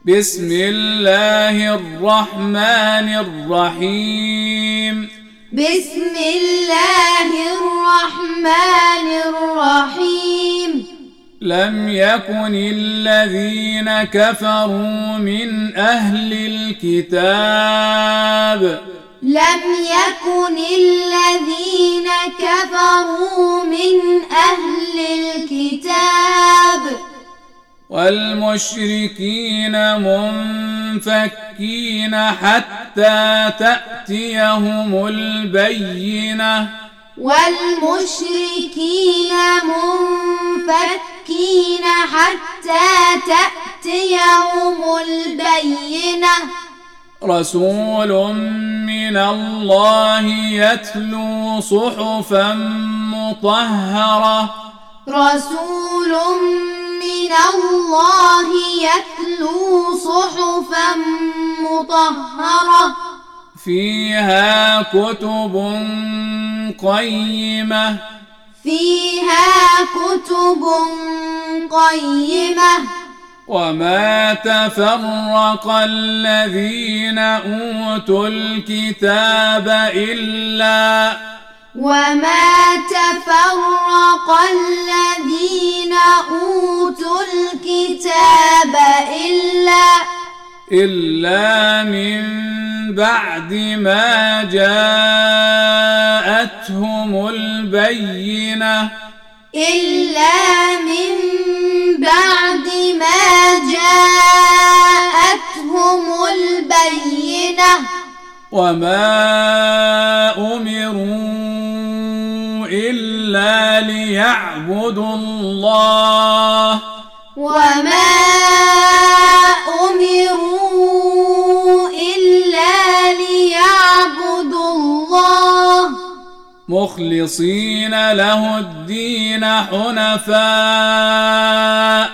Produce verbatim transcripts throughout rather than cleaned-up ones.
بسم الله الرحمن الرحيم بسم الله الرحمن الرحيم لم يكن الذين كفروا من أهل الكتاب لم يكن الذين كفروا من أهل الكتاب والمشركين منفكين حتى تأتيهم البينة والمشركين منفكين حتى تأتيهم البينة رسول من الله يتلو صحفا مطهرة رسول من الله يتلو صحفا مطهرة فيها كتب قيمة فيها كتب قيمة وما تفرق الذين أوتوا الكتاب إلا وما تفرق الذين أوتوا الكتاب إلا إلا من بعد ما جاءتهم البينة إلا من بعد ما جاءتهم البينة وما أمروا إلا ليعبدوا الله وما أمروا إلا ليعبدوا الله مخلصين له الدين حنفاء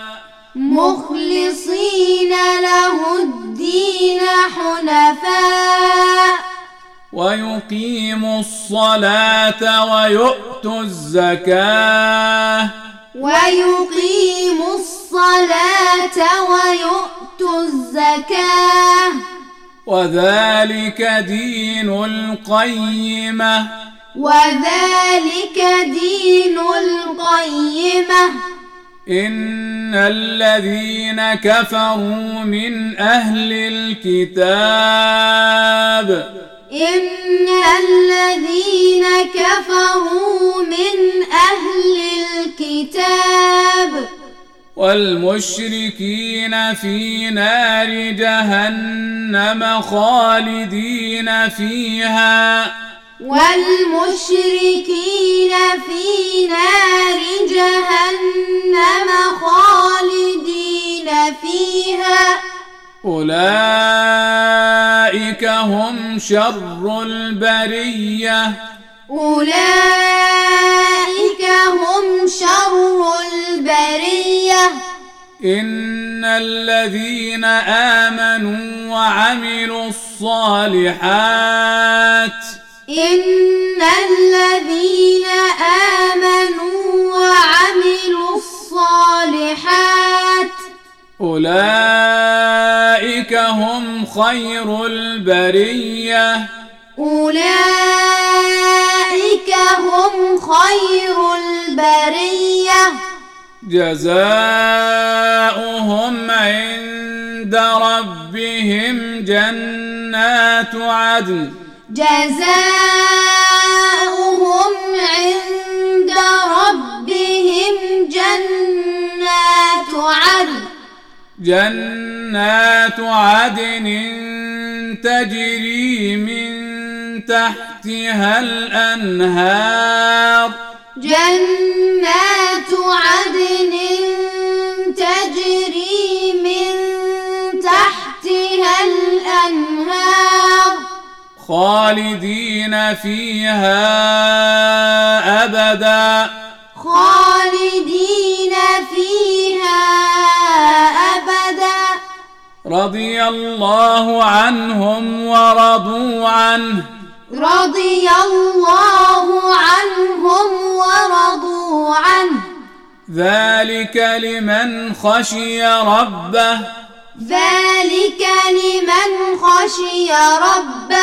مخلصين له الدين حنفاء ويقيموا الصلاة ويؤتوا الزكاة ويقيموا الصلاة ويؤتوا الزكاة وذلك دين القيمة وذلك دين القيمة إن الذين كفروا من أهل الكتاب إن الذين كفروا من أهل الكتاب والمشركين في نار جهنم خالدين فيها والمشركين في نار جهنم خالدين فيها أولئك هم شر البرية أولئك هم شر البرية إن الذين آمنوا وعملوا الصالحات إن الذين آمنوا وعملوا الصالحات أولئك هم خير البرية أولئك هم خير البرية جزاؤهم عند ربهم جنات عدن جزاؤهم عند ربهم جنات عدن جنات عدن تجري من تحتها الأنهار جنات عدن تجري من تحتها الأنهار خالدين فيها أبدا خالدين فيها أبدا رضي الله عنهم ورضوا عنه رضي الله عنهم ورضوا عنه ذلك لمن خشي ربه ذلك خشي ربه